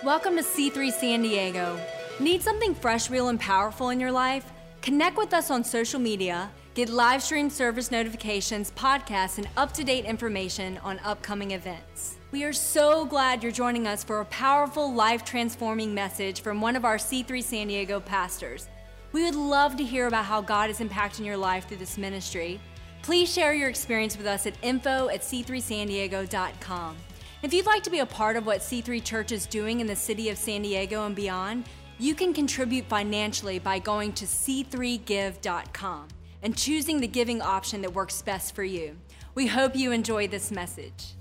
Welcome to C3 San Diego. Need something fresh, real, and powerful in your life? Connect with us on social media, get live stream service notifications, podcasts, and up-to-date information on upcoming events. We are so glad you're joining us for a powerful, life-transforming message from one of our C3 San Diego pastors. We would love to hear about how God is impacting your life through this ministry. Please share your experience with us at info@c3sandiego.com. If you'd like to be a part of what C3 Church is doing in the city of San Diego and beyond, you can contribute financially by going to c3give.com and choosing the giving option that works best for you. We hope you enjoy this message.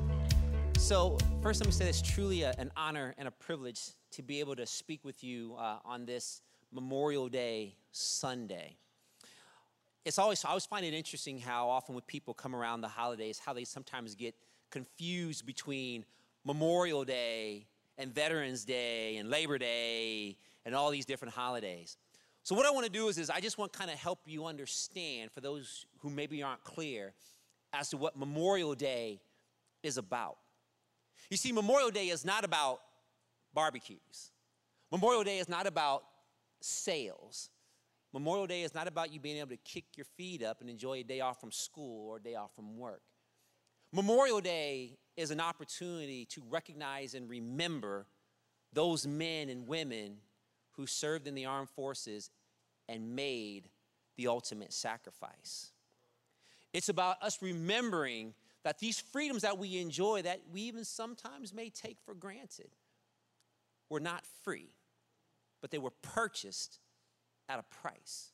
So first, let me say it's truly an honor and a privilege to be able to speak with you on this Memorial Day Sunday. I always find it interesting how often when people come around the holidays, how they sometimes get confused between Memorial Day and Veterans Day and Labor Day and all these different holidays. So what I want to do is I just want to kind of help you understand, for those who maybe aren't clear, as to what Memorial Day is about. You see, Memorial Day is not about barbecues. Memorial Day is not about sales. Memorial Day is not about you being able to kick your feet up and enjoy a day off from school or a day off from work. Memorial Day is an opportunity to recognize and remember those men and women who served in the armed forces and made the ultimate sacrifice. It's about us remembering that these freedoms that we enjoy, that we even sometimes may take for granted, were not free, but they were purchased at a price.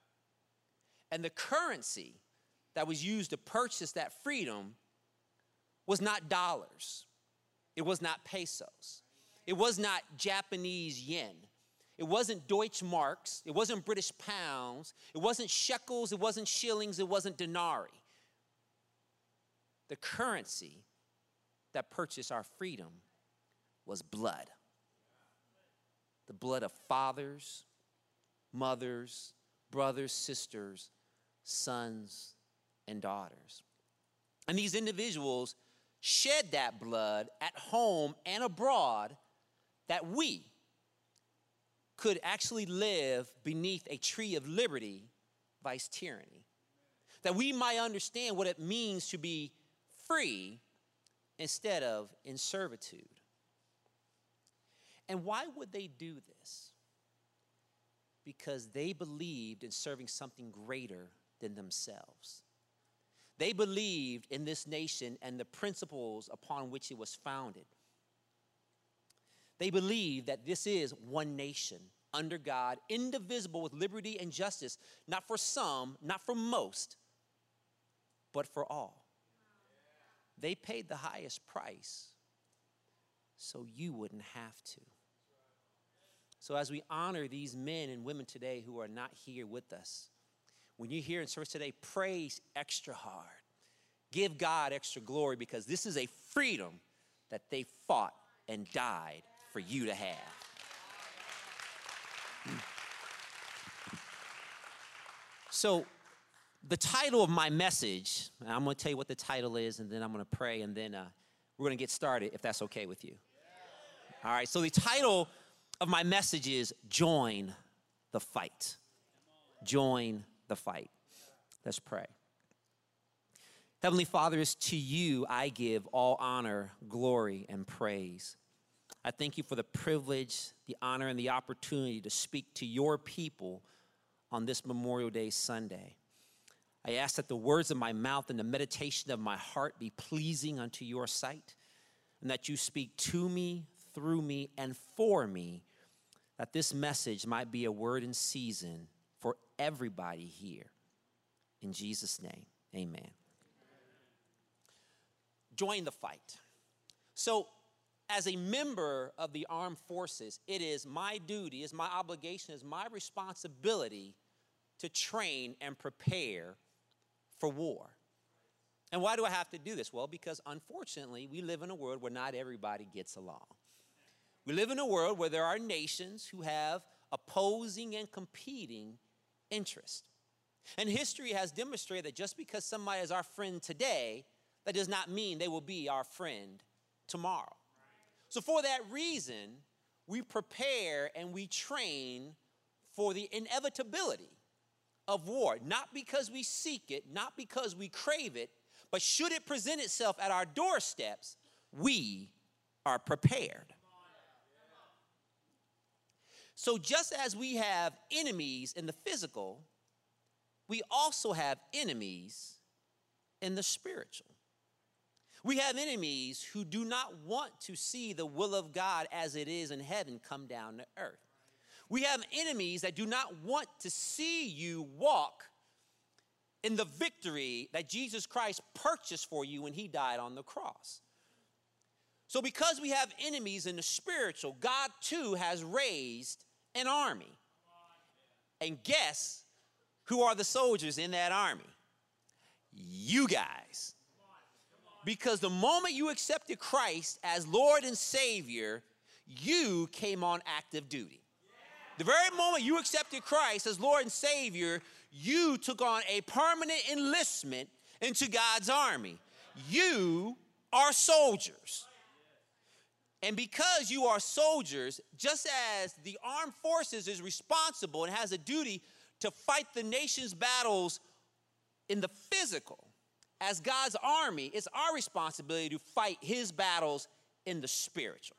And the currency that was used to purchase that freedom was not dollars. It was not pesos. It was not Japanese yen. It wasn't Deutsche Marks. It wasn't British pounds. It wasn't shekels. It wasn't shillings. It wasn't denarii. The currency that purchased our freedom was blood. The blood of fathers, mothers, brothers, sisters, sons, and daughters. And these individuals shed that blood at home and abroad that we could actually live beneath a tree of liberty vice tyranny. That we might understand what it means to be free instead of in servitude. And why would they do this? Because they believed in serving something greater than themselves. They believed in this nation and the principles upon which it was founded. They believed that this is one nation under God, indivisible with liberty and justice, not for some, not for most, but for all. They paid the highest price so you wouldn't have to. So as we honor these men and women today who are not here with us, when you're here in service today, praise extra hard. Give God extra glory, because this is a freedom that they fought and died for you to have. So the title of my message, and I'm going to tell you what the title is, and then I'm going to pray, and then we're going to get started, if that's okay with you. All right, so the title of my message is Join the Fight. Join the fight. Let's pray. Heavenly Father, it's to you I give all honor, glory, and praise. I thank you for the privilege, the honor, and the opportunity to speak to your people on this Memorial Day Sunday. I ask that the words of my mouth and the meditation of my heart be pleasing unto your sight, and that you speak to me, through me, and for me, that this message might be a word in season for everybody here. In Jesus' name, amen. Join the fight. So, as a member of the armed forces, it is my duty, is my obligation, is my responsibility to train and prepare for war. And why do I have to do this? Well, because unfortunately, we live in a world where not everybody gets along. We live in a world where there are nations who have opposing and competing interests. And history has demonstrated that just because somebody is our friend today, that does not mean they will be our friend tomorrow. So for that reason, we prepare and we train for the inevitability of war, not because we seek it, not because we crave it, but should it present itself at our doorsteps, we are prepared. So just as we have enemies in the physical, we also have enemies in the spiritual. We have enemies who do not want to see the will of God as it is in heaven come down to earth. We have enemies that do not want to see you walk in the victory that Jesus Christ purchased for you when he died on the cross. So because we have enemies in the spiritual, God too has raised an army. And guess who are the soldiers in that army? You guys. Because the moment you accepted Christ as Lord and Savior, you came on active duty. The very moment you accepted Christ as Lord and Savior, you took on a permanent enlistment into God's army. You are soldiers. And because you are soldiers, just as the armed forces is responsible and has a duty to fight the nation's battles in the physical, as God's army, it's our responsibility to fight his battles in the spiritual.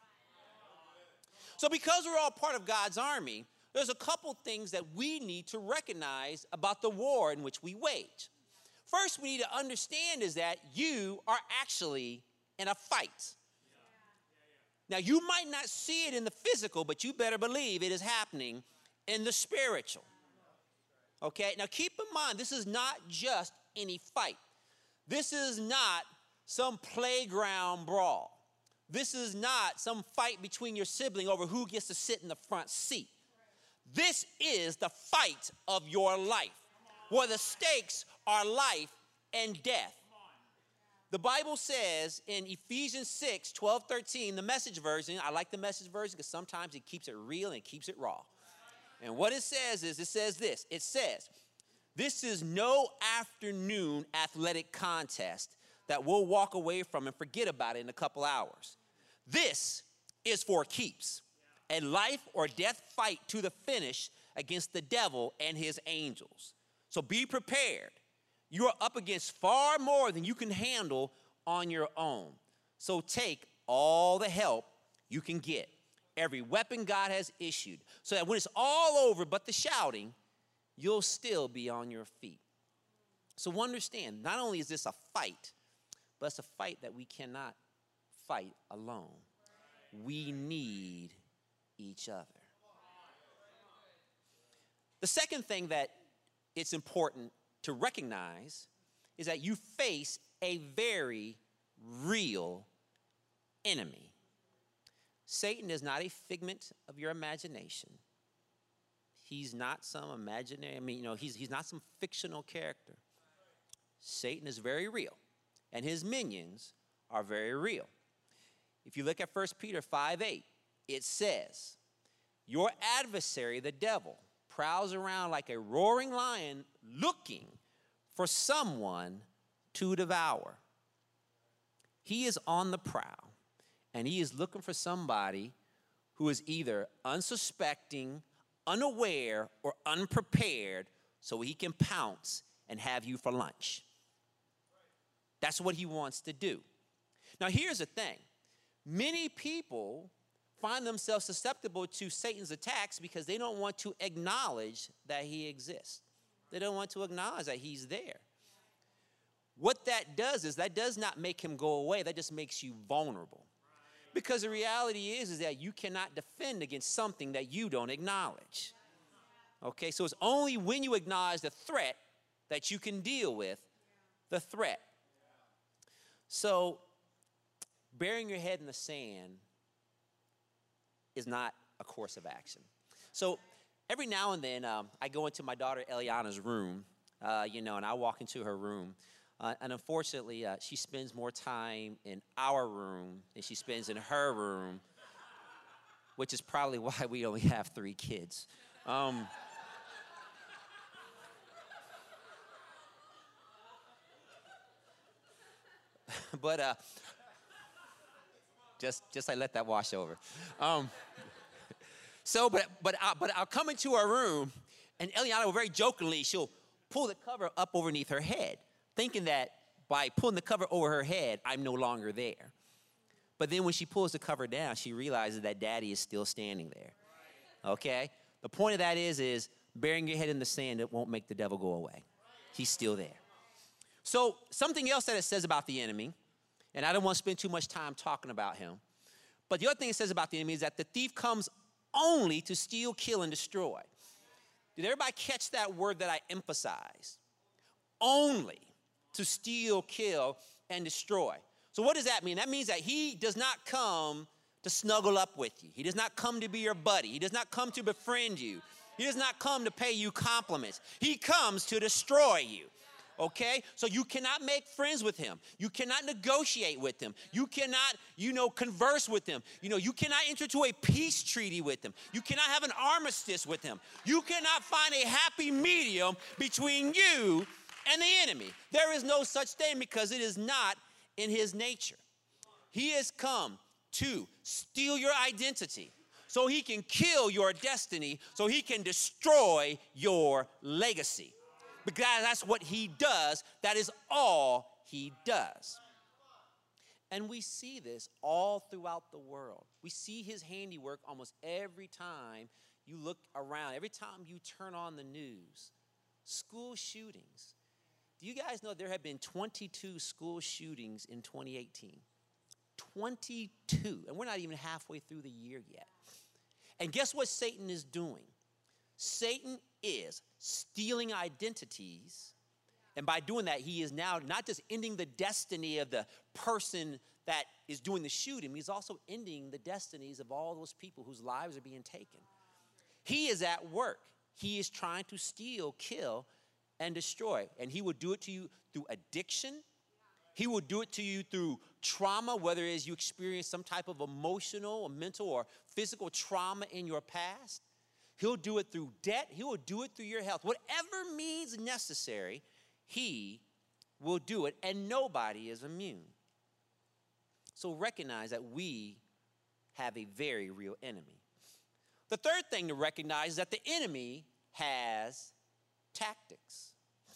So because we're all part of God's army, there's a couple things that we need to recognize about the war in which we wage. First, we need to understand is that you are actually in a fight. Now, you might not see it in the physical, but you better believe it is happening in the spiritual. Okay? Now, keep in mind, this is not just any fight. This is not some playground brawl. This is not some fight between your sibling over who gets to sit in the front seat. This is the fight of your life, where the stakes are life and death. The Bible says in Ephesians 6, 12, 13, the Message version, I like the Message version because sometimes it keeps it real and it keeps it raw. And what it says is, it says this, this is no afternoon athletic contest that we'll walk away from and forget about it in a couple hours. This is for keeps, a life or death fight to the finish against the devil and his angels. So be prepared. You are up against far more than you can handle on your own. So take all the help you can get, every weapon God has issued, so that when it's all over but the shouting, you'll still be on your feet. So understand, not only is this a fight, but it's a fight that we cannot fight alone. We need each other. The second thing that it's important to recognize is that you face a very real enemy. Satan is not a figment of your imagination. He's not some imaginary, he's not some fictional character. Satan is very real, and his minions are very real. If you look at 1 Peter 5:8, it says, your adversary, the devil, prowls around like a roaring lion looking for someone to devour. He is on the prowl, and he is looking for somebody who is either unsuspecting, unaware, or unprepared so he can pounce and have you for lunch. That's what he wants to do. Now, here's the thing. Many people find themselves susceptible to Satan's attacks because they don't want to acknowledge that he exists. They don't want to acknowledge that he's there. What that does is that does not make him go away. That just makes you vulnerable. Because the reality is that you cannot defend against something that you don't acknowledge. Okay, so it's only when you acknowledge the threat that you can deal with the threat. So burying your head in the sand is not a course of action. So every now and then, I go into my daughter Eliana's room, and I walk into her room. And unfortunately, she spends more time in our room than she spends in her room, which is probably why we only have 3 kids. But Just I let that wash over. But I'll come into her room, and Eliana, very jokingly, she'll pull the cover up underneath her head, thinking that by pulling the cover over her head, I'm no longer there. But then when she pulls the cover down, she realizes that Daddy is still standing there. Okay? The point of that is burying your head in the sand, it won't make the devil go away. He's still there. So something else that it says about the enemy, and I don't want to spend too much time talking about him, but the other thing it says about the enemy is that the thief comes only to steal, kill, and destroy. Did everybody catch that word that I emphasized? Only to steal, kill, and destroy. So what does that mean? That means that he does not come to snuggle up with you. He does not come to be your buddy. He does not come to befriend you. He does not come to pay you compliments. He comes to destroy you. Okay? So you cannot make friends with him. You cannot negotiate with him. You cannot, converse with him. You cannot enter into a peace treaty with him. You cannot have an armistice with him. You cannot find a happy medium between you and the enemy. There is no such thing because it is not in his nature. He has come to steal your identity so he can kill your destiny, so he can destroy your legacy. Because that's what he does. That is all he does. And we see this all throughout the world. We see his handiwork almost every time you look around, every time you turn on the news. School shootings. Do you guys know there have been 22 school shootings in 2018? 22. And we're not even halfway through the year yet. And guess what Satan is doing? Satan is stealing identities. And by doing that, he is now not just ending the destiny of the person that is doing the shooting, he's also ending the destinies of all those people whose lives are being taken. He is at work. He is trying to steal, kill, and destroy. And he will do it to you through addiction. He will do it to you through trauma, whether it is you experience some type of emotional or mental or physical trauma in your past. He'll do it through debt. He will do it through your health. Whatever means necessary, he will do it, and nobody is immune. So recognize that we have a very real enemy. The third thing to recognize is that the enemy has tactics.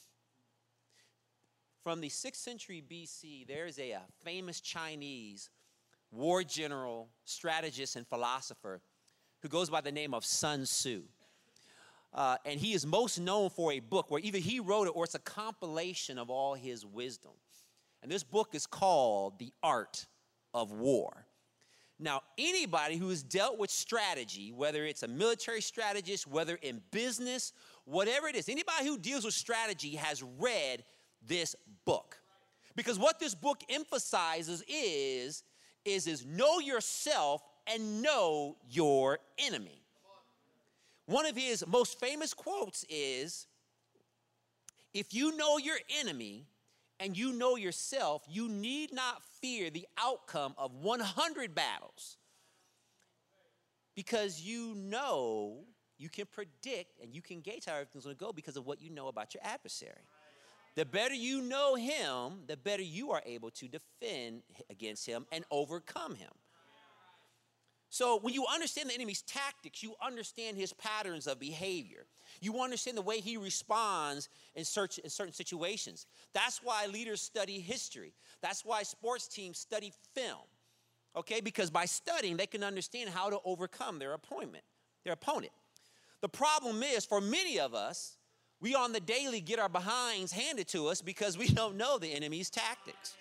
From the 6th century BC, there's a famous Chinese war general, strategist, and philosopher who goes by the name of Sun Tzu. And he is most known for a book where either he wrote it or it's a compilation of all his wisdom. And this book is called The Art of War. Now, anybody who has dealt with strategy, whether it's a military strategist, whether in business, whatever it is, anybody who deals with strategy has read this book. Because what this book emphasizes is know yourself and know your enemy. One of his most famous quotes is, if you know your enemy and you know yourself, you need not fear the outcome of 100 battles. Because you know, you can predict and you can gauge how everything's going to go because of what you know about your adversary. The better you know him, the better you are able to defend against him and overcome him. So when you understand the enemy's tactics, you understand his patterns of behavior. You understand the way he responds in certain situations. That's why leaders study history. That's why sports teams study film. Okay, because by studying, they can understand how to overcome their opponent. The problem is, for many of us, we on the daily get our behinds handed to us because we don't know the enemy's tactics.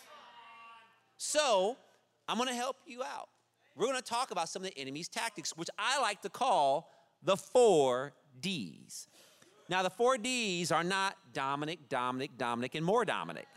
So I'm going to help you out. We're going to talk about some of the enemy's tactics, which I like to call the 4 Ds. Now, the 4 Ds are not Dominic, and more Dominic.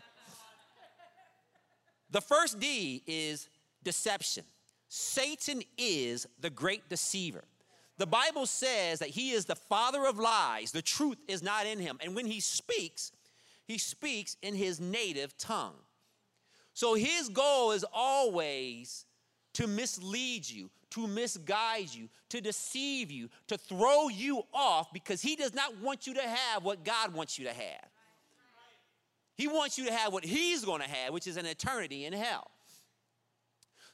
The first D is deception. Satan is the great deceiver. The Bible says that he is the father of lies. The truth is not in him. And when he speaks in his native tongue. So his goal is always to mislead you, to misguide you, to deceive you, to throw you off because he does not want you to have what God wants you to have. He wants you to have what he's going to have, which is an eternity in hell.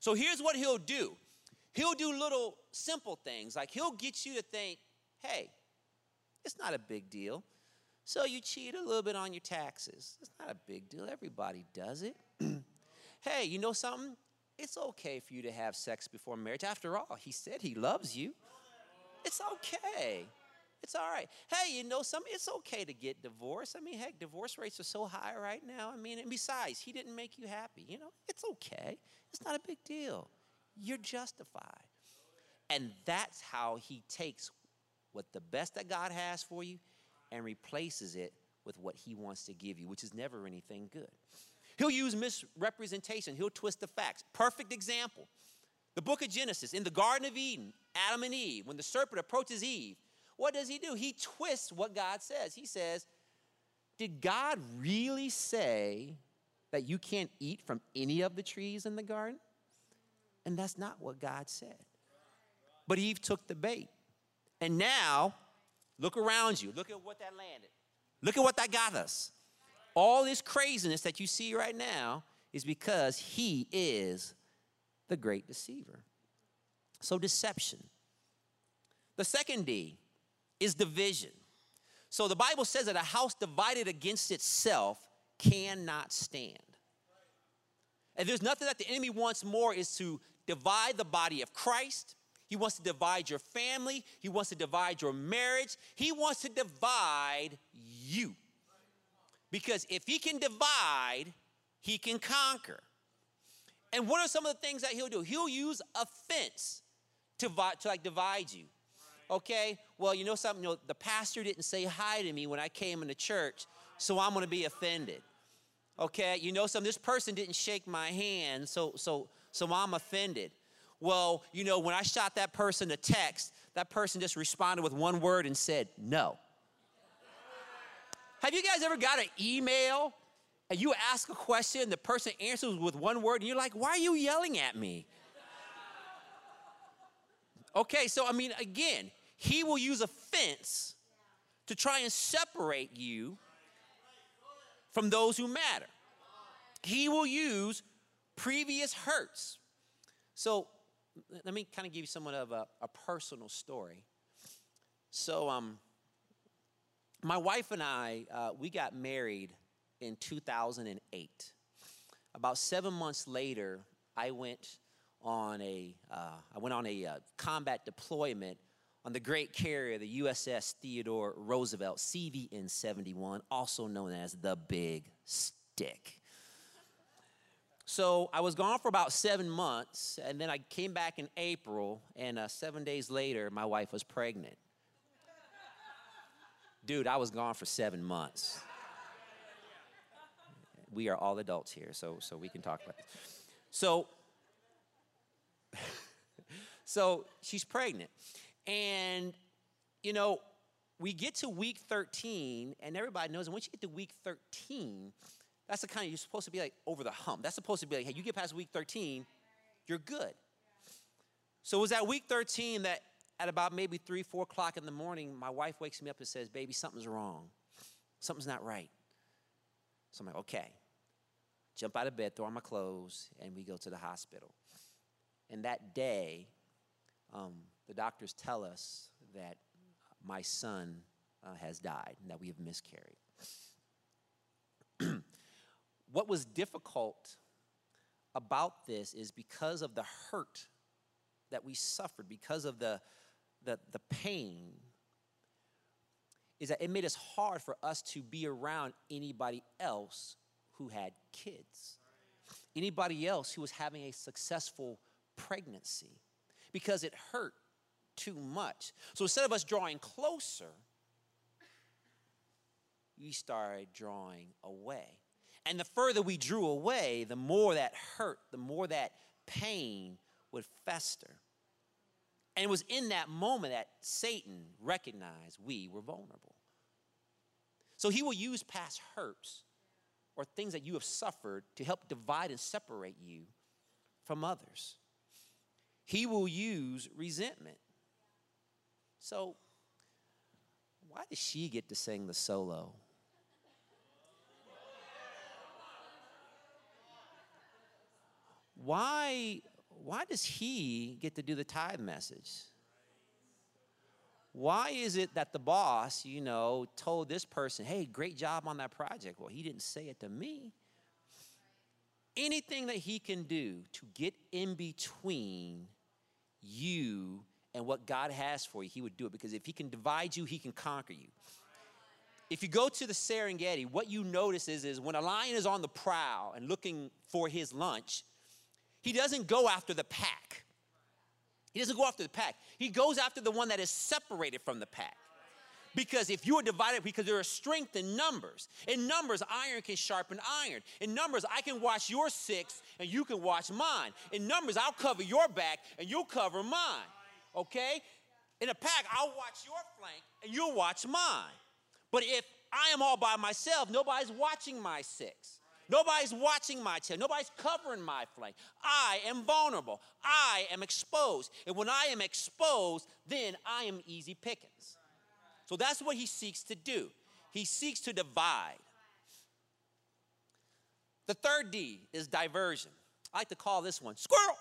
So here's what he'll do. He'll do little simple things. Like he'll get you to think, hey, it's not a big deal. So you cheat a little bit on your taxes. It's not a big deal. Everybody does it. Hey, you know something? It's okay for you to have sex before marriage. After all, he said he loves you. It's okay. It's all right. Hey, you know something? It's okay to get divorced. I mean, heck, divorce rates are so high right now. I mean, and besides, he didn't make you happy. You know, it's okay. It's not a big deal. You're justified. And that's how he takes what the best that God has for you and replaces it with what he wants to give you, which is never anything good. He'll use misrepresentation. He'll twist the facts. Perfect example. The book of Genesis, in the Garden of Eden, Adam and Eve, when the serpent approaches Eve, what does he do? He twists what God says. He says, did God really say that you can't eat from any of the trees in the garden? And that's not what God said. But Eve took the bait. And now, look around you. Look at what that landed. Look at what that got us. All this craziness that you see right now is because he is the great deceiver. So deception. The second D is division. So the Bible says that a house divided against itself cannot stand. And there's nothing that the enemy wants more is to divide the body of Christ. He wants to divide your family. He wants to divide your marriage. He wants to divide you. Because if he can divide, he can conquer. And what are some of the things that he'll do? He'll use offense to divide you. Okay, well, you know something? You know, the pastor didn't say hi to me when I came into church, so I'm going to be offended. Okay, you know something? This person didn't shake my hand, so I'm offended. Well, you know, when I shot that person a text, that person just responded with one word and said, no. Have you guys ever got an email and you ask a question, the person answers with one word, and you're like, why are you yelling at me? Okay, so I mean, again, he will use offense to try and separate you from those who matter. He will use previous hurts. So let me kind of give you somewhat of a personal story. So my wife and I, we got married in 2008. About 7 months later, I went on a combat deployment on the great carrier, the USS Theodore Roosevelt, CVN-71, also known as the Big Stick. So I was gone for about 7 months, and then I came back in April, and 7 days later, my wife was pregnant. Dude, I was gone for 7 months. We are all adults here, so we can talk about it. So she's pregnant. And, you know, we get to week 13, and everybody knows that once you get to week 13, that's the kind of, you're supposed to be like over the hump. That's supposed to be like, hey, you get past week 13, you're good. So it was at week 13 that at about maybe 3, 4 o'clock in the morning, my wife wakes me up and says, baby, something's wrong. Something's not right. So I'm like, okay. Jump out of bed, throw on my clothes, and we go to the hospital. And that day, the doctors tell us that my son has died and that we have miscarried. What was difficult about this is because of the hurt that we suffered, because of the pain, is that it made us hard for us to be around anybody else who had kids, anybody else who was having a successful pregnancy, because it hurt too much. So instead of us drawing closer, we started drawing away. And the further we drew away, the more that hurt, the more that pain would fester. And it was in that moment that Satan recognized we were vulnerable. So he will use past hurts or things that you have suffered to help divide and separate you from others. He will use resentment. So why does she get to sing the solo? why does he get to do the tithe message? Why is it that the boss, told this person, hey, great job on that project? Well, he didn't say it to me. Anything that he can do to get in between you and what God has for you, he would do it. Because if he can divide you, he can conquer you. If you go to the Serengeti, what you notice is when a lion is on the prowl and looking for his lunch, he doesn't go after the pack. He doesn't go after the pack. He goes after the one that is separated from the pack. Because if you are divided, because there is strength in numbers. In numbers, iron can sharpen iron. In numbers, I can watch your six and you can watch mine. In numbers, I'll cover your back and you'll cover mine. Okay? In a pack, I'll watch your flank and you'll watch mine. But if I am all by myself, nobody's watching my six. Nobody's watching my tail. Nobody's covering my flank. I am vulnerable. I am exposed. And when I am exposed, then I am easy pickings. So that's what he seeks to do. He seeks to divide. The third D is diversion. I like to call this one squirrel.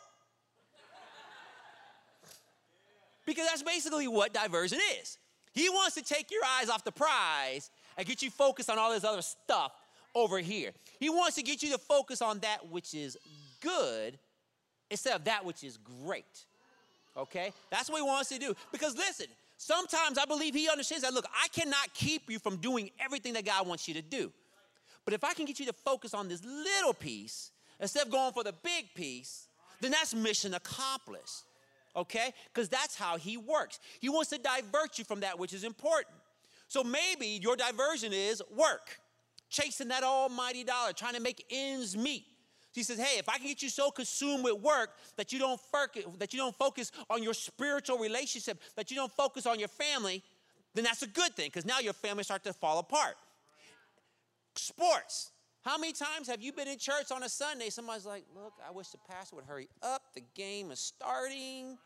Because that's basically what diversion is. He wants to take your eyes off the prize and get you focused on all this other stuff over here. He wants to get you to focus on that which is good instead of that which is great. Okay? That's what he wants to do. Because listen, sometimes I believe he understands that, look, I cannot keep you from doing everything that God wants you to do. But if I can get you to focus on this little piece instead of going for the big piece, then that's mission accomplished. Okay? Because that's how he works. He wants to divert you from that which is important. So maybe your diversion is work. Chasing that almighty dollar, trying to make ends meet. He says, hey, if I can get you so consumed with work that you don't focus on your spiritual relationship, that you don't focus on your family, then that's a good thing, because now your family starts to fall apart. Sports. How many times have you been in church on a Sunday? Somebody's like, look, I wish the pastor would hurry up. The game is starting.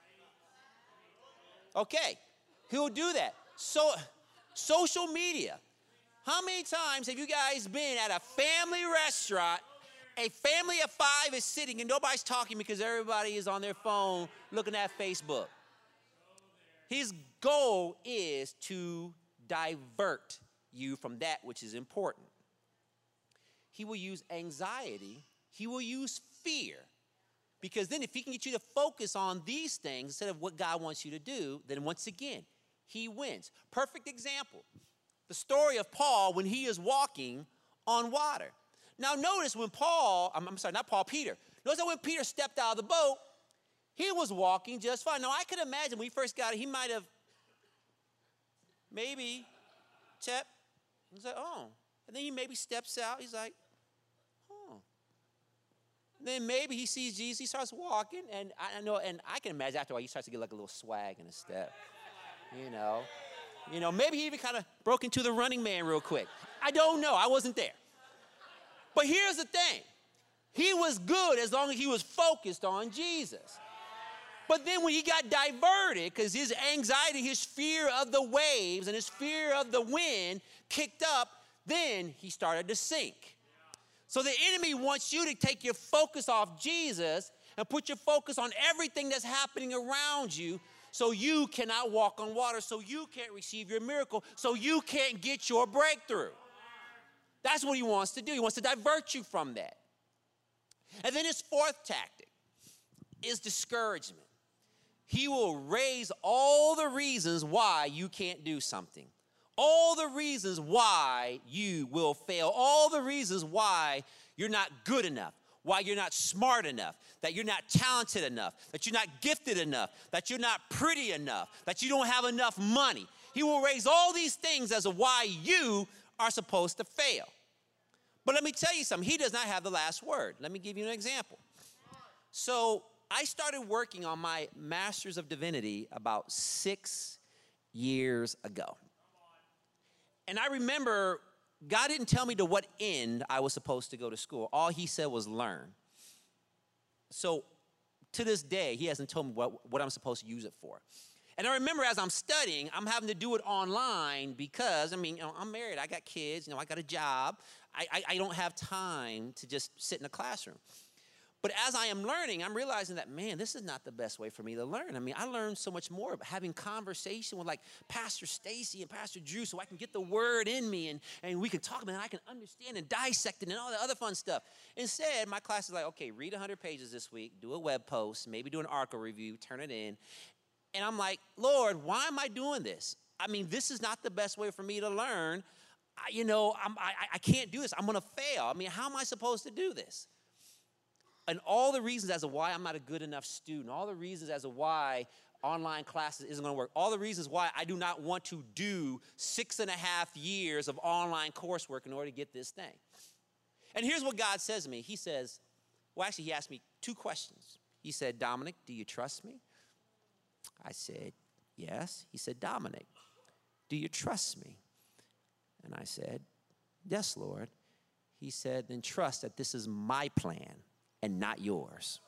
Okay, he'll do that. So, social media. How many times have you guys been at a family restaurant, a family of 5 is sitting and nobody's talking because everybody is on their phone looking at Facebook? His goal is to divert you from that which is important. He will use anxiety. He will use fear. Because then if he can get you to focus on these things instead of what God wants you to do, then once again, he wins. Perfect example. The story of Paul when he is walking on water. Now notice when Peter. Notice that when Peter stepped out of the boat, he was walking just fine. Now I could imagine when he first got it, he might have maybe checked. He's like, oh. And then he maybe steps out. He's like, oh. Then maybe he sees Jesus. He starts walking. And I can imagine after a while he starts to get like a little swag in his step. Maybe he even kind of broke into the Running Man real quick. I don't know. I wasn't there. But here's the thing. He was good as long as he was focused on Jesus. But then when he got diverted, because his anxiety, his fear of the waves and his fear of the wind kicked up, then he started to sink. So the enemy wants you to take your focus off Jesus and put your focus on everything that's happening around you, so you cannot walk on water, so you can't receive your miracle, so you can't get your breakthrough. That's what he wants to do. He wants to divert you from that. And then his fourth tactic is discouragement. He will raise all the reasons why you can't do something. All the reasons why you will fail. All the reasons why you're not good enough. Why you're not smart enough, that you're not talented enough, that you're not gifted enough, that you're not pretty enough, that you don't have enough money. He will raise all these things as to why you are supposed to fail. But let me tell you something. He does not have the last word. Let me give you an example. So I started working on my Master's of Divinity about 6 years ago. And I remember God didn't tell me to what end I was supposed to go to school. All he said was learn. So to this day, he hasn't told me what I'm supposed to use it for. And I remember as I'm studying, I'm having to do it online because, I'm married, I got kids, I got a job. I don't have time to just sit in a classroom. But as I am learning, I'm realizing that, man, this is not the best way for me to learn. I mean, I learned so much more about having conversation with like Pastor Stacy and Pastor Drew so I can get the word in me and we can talk about it and I can understand and dissect it and all the other fun stuff. Instead, my class is like, okay, read 100 pages this week, do a web post, maybe do an article review, turn it in. And I'm like, Lord, why am I doing this? I mean, this is not the best way for me to learn. I can't do this. I'm going to fail. I mean, how am I supposed to do this? And all the reasons as to why I'm not a good enough student, all the reasons as to why online classes isn't going to work, all the reasons why I do not want to do 6.5 years of online coursework in order to get this thing. And here's what God says to me. He says, well, actually, he asked me 2 questions. He said, Dominic, do you trust me? I said, yes. He said, Dominic, do you trust me? And I said, yes, Lord. He said, then trust that this is my plan and not yours.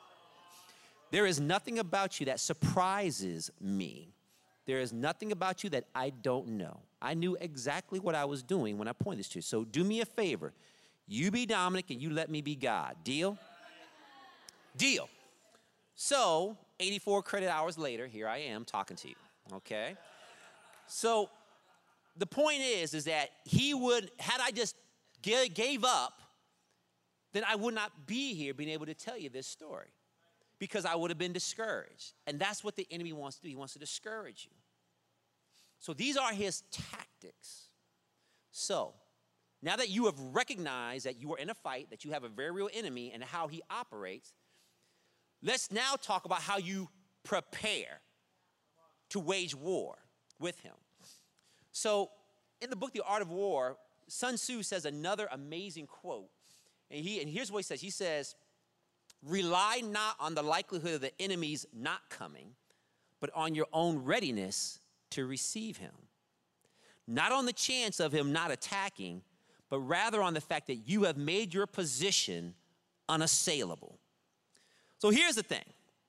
There is nothing about you that surprises me. There is nothing about you that I don't know. I knew exactly what I was doing when I pointed this to you. So do me a favor. You be Dominic and you let me be God. Deal? Deal. So 84 credit hours later, here I am talking to you, okay? So the point is that he would, had I just gave up, then I would not be here being able to tell you this story because I would have been discouraged. And that's what the enemy wants to do. He wants to discourage you. So these are his tactics. So now that you have recognized that you are in a fight, that you have a very real enemy and how he operates, let's now talk about how you prepare to wage war with him. So in the book, The Art of War, Sun Tzu says another amazing quote. And here's what he says. He says, rely not on the likelihood of the enemy's not coming, but on your own readiness to receive him. Not on the chance of him not attacking, but rather on the fact that you have made your position unassailable. So here's the thing.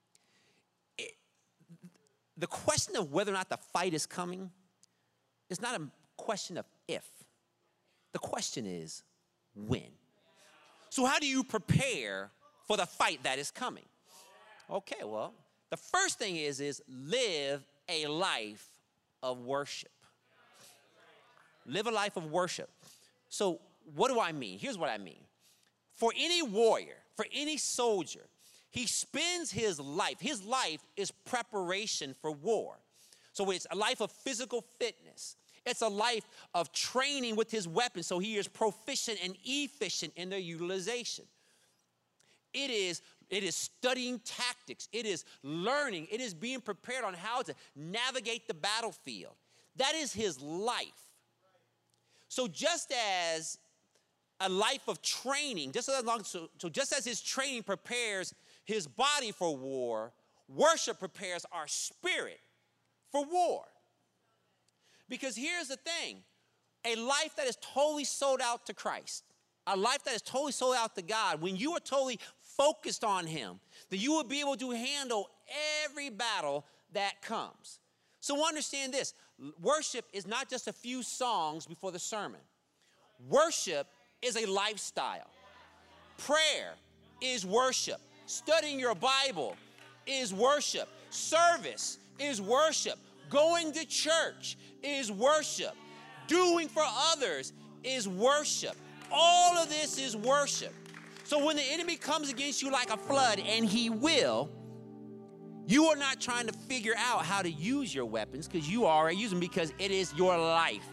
The question of whether or not the fight is coming is not a question of if. The question is when. So how do you prepare for the fight that is coming? Okay, well, the first thing is live a life of worship. Live a life of worship. So what do I mean? Here's what I mean. For any warrior, for any soldier, he spends his life is preparation for war. So it's a life of physical fitness. It's a life of training with his weapons so he is proficient and efficient in their utilization. It is studying tactics. It is learning. It is being prepared on how to navigate the battlefield. That is his life. So just as a life of training, just as his training prepares his body for war, worship prepares our spirit for war. Because here's the thing, a life that is totally sold out to Christ, a life that is totally sold out to God, when you are totally focused on him, then you will be able to handle every battle that comes. So understand this, worship is not just a few songs before the sermon. Worship is a lifestyle. Prayer is worship. Studying your Bible is worship. Service is worship. Going to church is worship. Doing for others is worship. All of this is worship. So when the enemy comes against you like a flood, and he will, you are not trying to figure out how to use your weapons because you already use them because it is your life.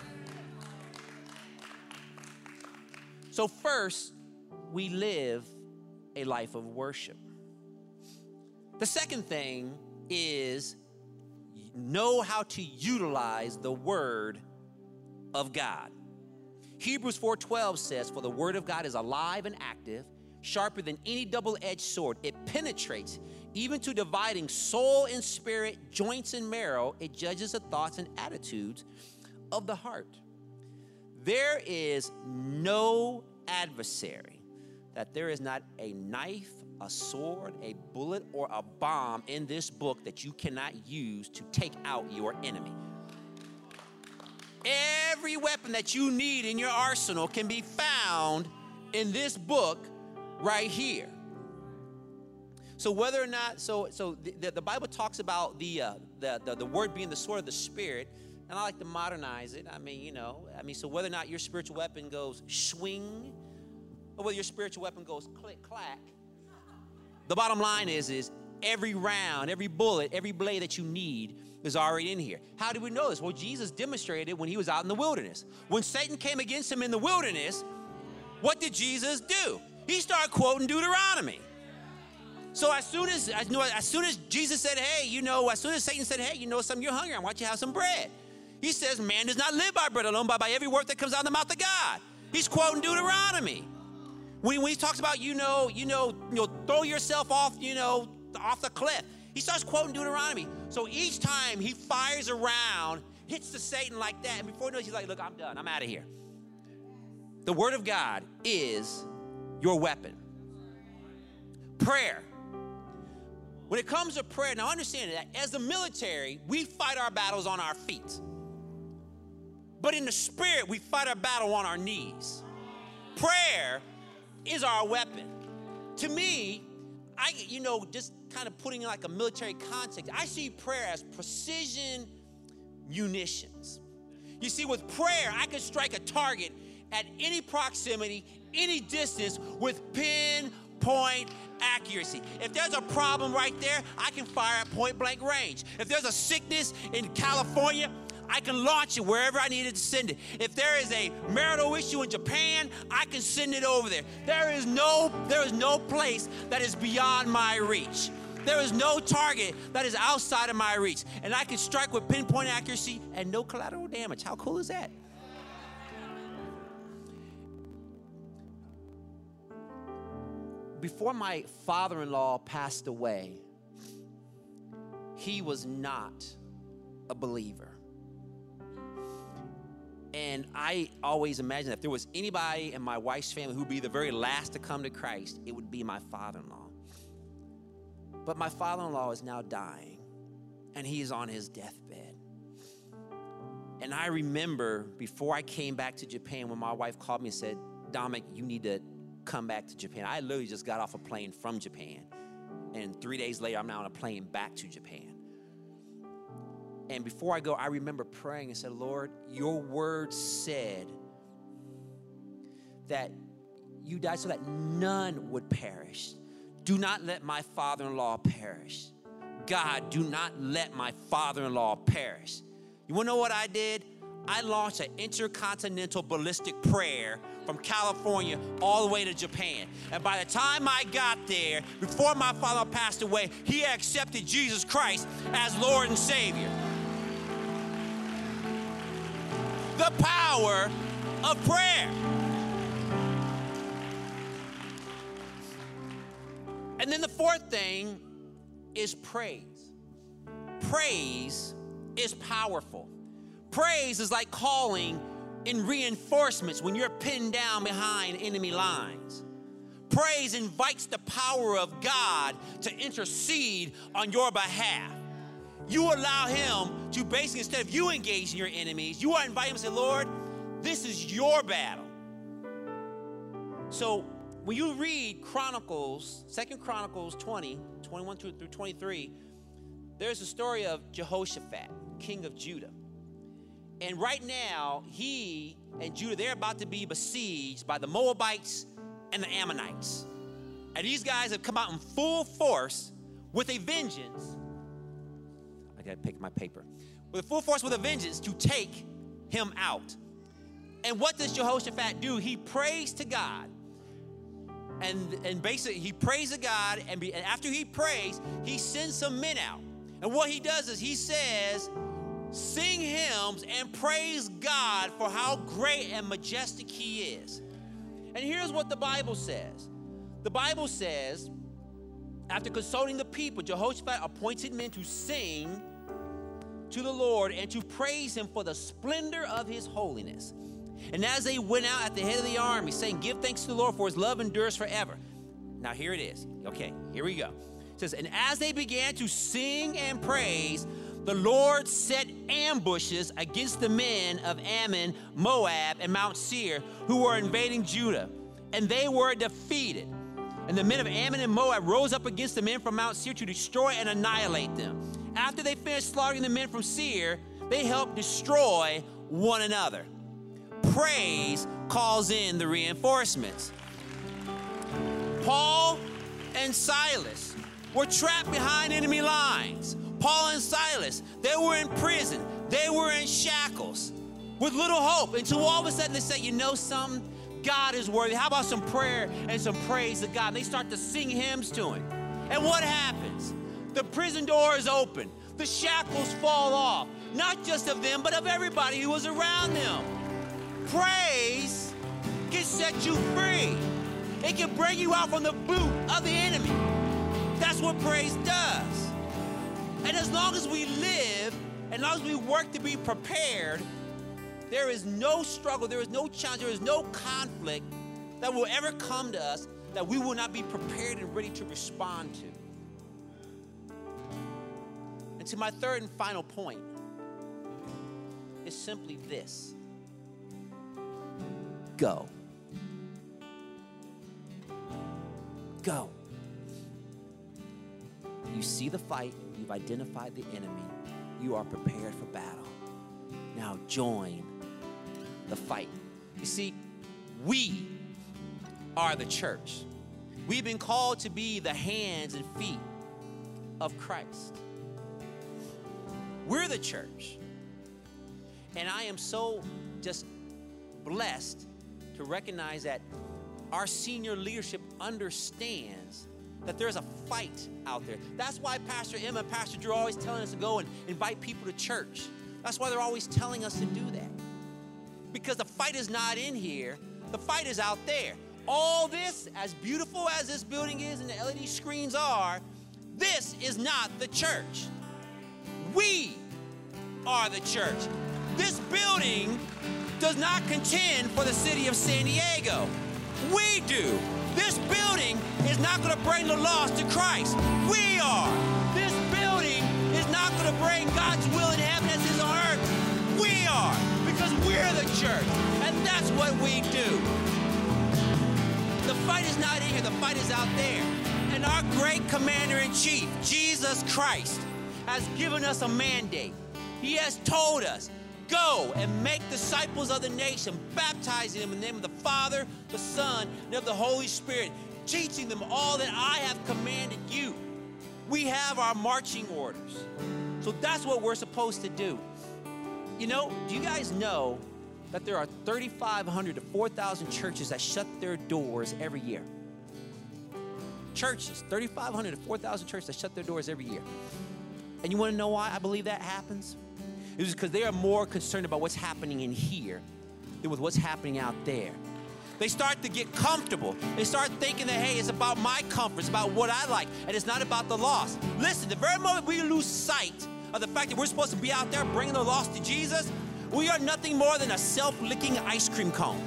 So first, we live a life of worship. The second thing is know how to utilize the word of God. Hebrews 4:12 says, for the word of God is alive and active, sharper than any double-edged sword. It penetrates even to dividing soul and spirit, joints and marrow. It judges the thoughts and attitudes of the heart. There is no adversary that there is not a knife, a sword, a bullet, or a bomb in this book that you cannot use to take out your enemy. Every weapon that you need in your arsenal can be found in this book right here. So whether or not, the Bible talks about the word being the sword of the Spirit, and I like to modernize it. So whether or not your spiritual weapon goes swing, or whether your spiritual weapon goes click, clack, the bottom line is every round, every bullet, every blade that you need is already in here. How do we know this? Well, Jesus demonstrated when he was out in the wilderness. When Satan came against him in the wilderness, what did Jesus do? He started quoting Deuteronomy. So as soon as Jesus said, as soon as Satan said, hey, something, you're hungry, I want you to have some bread. He says, man does not live by bread alone, but by every word that comes out of the mouth of God. He's quoting Deuteronomy. When he talks about, throw yourself off, off the cliff. He starts quoting Deuteronomy. So each time he fires around, hits to Satan like that, and before he knows, he's like, look, I'm done. I'm out of here. The word of God is your weapon. Prayer. When it comes to prayer, now understand that as the military, we fight our battles on our feet. But in the spirit, we fight our battle on our knees. Prayer is our weapon. To me, just kind of putting in like a military context, I see prayer as precision munitions. You see, with prayer, I can strike a target at any proximity, any distance with pinpoint accuracy. If there's a problem right there, I can fire at point blank range. If there's a sickness in California, I can launch it wherever I needed to send it. If there is a marital issue in Japan, I can send it over there. There is no place that is beyond my reach. There is no target that is outside of my reach. And I can strike with pinpoint accuracy and no collateral damage. How cool is that? Before my father-in-law passed away, he was not a believer. And I always imagined that if there was anybody in my wife's family who would be the very last to come to Christ, it would be my father-in-law. But my father-in-law is now dying, and he is on his deathbed. And I remember before I came back to Japan, when my wife called me and said, Dominic, you need to come back to Japan. I literally just got off a plane from Japan. And 3 days later, I'm now on a plane back to Japan. And before I go, I remember praying and said, Lord, your word said that you died so that none would perish. Do not let my father-in-law perish. God, do not let my father-in-law perish. You want to know what I did? I launched an intercontinental ballistic prayer from California all the way to Japan. And by the time I got there, before my father passed away, he had accepted Jesus Christ as Lord and Savior. The power of prayer. And then the fourth thing is praise. Praise is powerful. Praise is like calling in reinforcements when you're pinned down behind enemy lines. Praise invites the power of God to intercede on your behalf. You allow him to basically, instead of you engaging your enemies, you are inviting him to say, Lord, this is your battle. So when you read Chronicles, 2 Chronicles 20, 21 through 23, there's a story of Jehoshaphat, king of Judah. And right now, he and Judah, they're about to be besieged by the Moabites and the Ammonites. And these guys have come out in full force with a vengeance. I gotta pick my paper. With a full force, with a vengeance to take him out. And what does Jehoshaphat do? He prays to God. And basically, he prays to God, and after he prays, he sends some men out. And what he does is he says, sing hymns and praise God for how great and majestic he is. And here's what the Bible says. The Bible says, after consulting the people, Jehoshaphat appointed men to sing to the Lord and to praise him for the splendor of his holiness. And as they went out at the head of the army, saying, give thanks to the Lord, for his love endures forever. Now here it is. Okay, here we go. It says, and as they began to sing and praise, the Lord set ambushes against the men of Ammon, Moab, and Mount Seir, who were invading Judah, and they were defeated. And the men of Ammon and Moab rose up against the men from Mount Seir to destroy and annihilate them. After they finished slaughtering the men from Seir, they helped destroy one another. Praise calls in the reinforcements. Paul and Silas were trapped behind enemy lines. Paul and Silas, they were in prison. They were in shackles with little hope until all of a sudden they said, you know something? God is worthy. How about some prayer and some praise to God? And they start to sing hymns to him. And what happens? The prison door is open. The shackles fall off. Not just of them, but of everybody who was around them. Praise can set you free. It can bring you out from the boot of the enemy. That's what praise does. And as long as we live, and as long as we work to be prepared, there is no struggle, there is no challenge, there is no conflict that will ever come to us that we will not be prepared and ready to respond to. And to my third and final point is simply this. Go. Go. You see the fight, you've identified the enemy, you are prepared for battle. Now join the fight. You see, we are the church. We've been called to be the hands and feet of Christ. We're the church. And I am so just blessed to recognize that our senior leadership understands that there's a fight out there. That's why Pastor Emma and Pastor Drew are always telling us to go and invite people to church. That's why they're always telling us to do that. Because the fight is not in here, the fight is out there. All this, as beautiful as this building is and the LED screens are, this is not the church. We are the church. This building does not contend for the city of San Diego. We do. This building is not going to bring the lost to Christ. We are. This building is not going to bring God's will in heaven as it is on earth. We are. Because we're the church. And that's what we do. The fight is not in here. The fight is out there. And our great commander-in-chief, Jesus Christ, has given us a mandate. He has told us, go and make disciples of the nation, baptizing them in the name of the Father, the Son, and of the Holy Spirit, teaching them all that I have commanded you. We have our marching orders. So that's what we're supposed to do. You know, do you guys know that there are 3,500 to 4,000 churches that shut their doors every year? Churches, 3,500 to 4,000 churches that shut their doors every year. And you want to know why I believe that happens? It's because they are more concerned about what's happening in here than with what's happening out there. They start to get comfortable. They start thinking that, hey, it's about my comfort, it's about what I like, and it's not about the lost. Listen, the very moment we lose sight of the fact that we're supposed to be out there bringing the lost to Jesus, we are nothing more than a self-licking ice cream cone.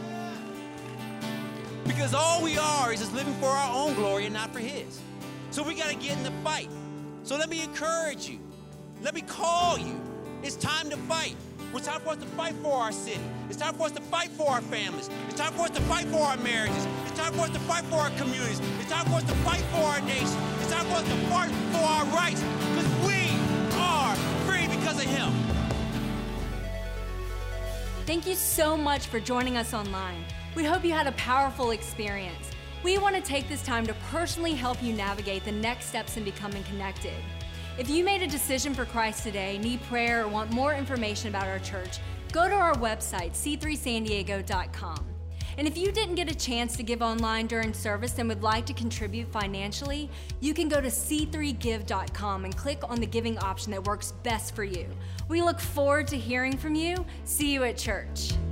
Because all we are is just living for our own glory and not for His. So we got to get in the fight. So let me encourage you. Let me call you. It's time to fight. It's time for us to fight for our city. It's time for us to fight for our families. It's time for us to fight for our marriages. It's time for us to fight for our communities. It's time for us to fight for our nation. It's time for us to fight for our rights, because we are free because of Him. Thank you so much for joining us online. We hope you had a powerful experience. We want to take this time to personally help you navigate the next steps in becoming connected. If you made a decision for Christ today, need prayer, or want more information about our church, go to our website, c3sandiego.com. And if you didn't get a chance to give online during service and would like to contribute financially, you can go to c3give.com and click on the giving option that works best for you. We look forward to hearing from you. See you at church.